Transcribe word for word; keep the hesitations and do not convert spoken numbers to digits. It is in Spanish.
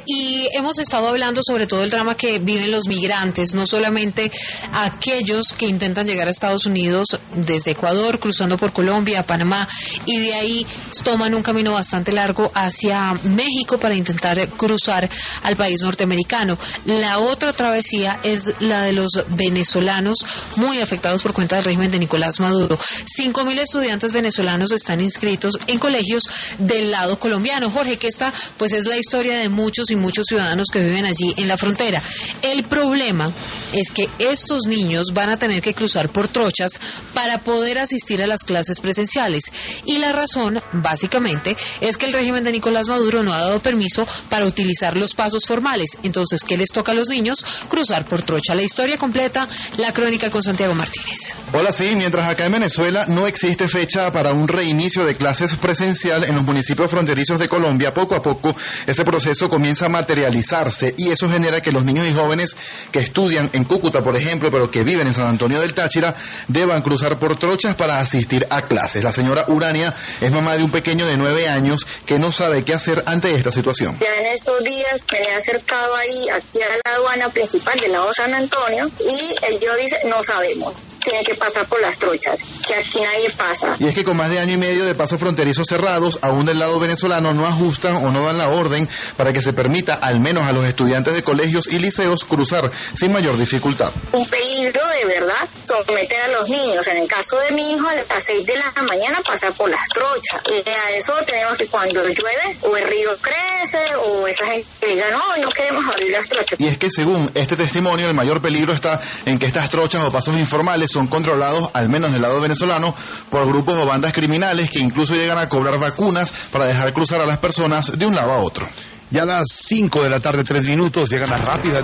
Y hemos estado hablando sobre todo el drama que viven los migrantes, no solamente aquellos que intentan llegar a Estados Unidos desde Ecuador, cruzando por Colombia, Panamá, y de ahí toman un camino bastante largo hacia México para intentar cruzar al país norteamericano. La otra travesía es la de los venezolanos, muy afectados por cuenta del régimen de Nicolás Maduro. Cinco mil estudiantes venezolanos están inscritos en colegios del lado colombiano. Jorge, que esta pues es la historia de muchos y muchos ciudadanos que viven allí en la frontera. El problema es que estos niños van a tener que cruzar por trochas para poder asistir a las clases presenciales. Y la razón, básicamente, es que el régimen de Nicolás Maduro no ha dado permiso para utilizar los pasos formales. Entonces, ¿qué les toca a los niños? Cruzar por trocha. La historia completa, la crónica con Santiago Martínez. Hola, sí, mientras acá en Venezuela no existe fecha para un reinicio de clases presencial en los municipios fronterizos de Colombia, poco a poco ese proceso comienza a materializarse y eso genera que los niños y jóvenes que estudian en Cúcuta, por ejemplo, pero que viven en San Antonio del Táchira, deban cruzar por trochas para asistir a clases. La señora Urania es mamá de un pequeño de nueve años que no sabe qué hacer ante esta situación. Ya en estos días me he acercado ahí, aquí a la aduana principal del lado San Antonio, y ellos dicen, no sabemos. Tiene que pasar por las trochas, que aquí nadie pasa. Y es que con más de año y medio de pasos fronterizos cerrados, aún del lado venezolano no ajustan o no dan la orden para que se permita al menos a los estudiantes de colegios y liceos cruzar sin mayor dificultad. Un peligro de verdad someter a los niños. En el caso de mi hijo, a las seis de la mañana pasar por las trochas. Y a eso tenemos que cuando llueve, o el río crece, o esa gente diga, no, no queremos abrir las trochas. Y es que según este testimonio, el mayor peligro está en que estas trochas o pasos informales son controlados, al menos del lado venezolano, por grupos o bandas criminales que incluso llegan a cobrar vacunas para dejar cruzar a las personas de un lado a otro. Ya a las cinco de la tarde, tres minutos, llegan las rápidas.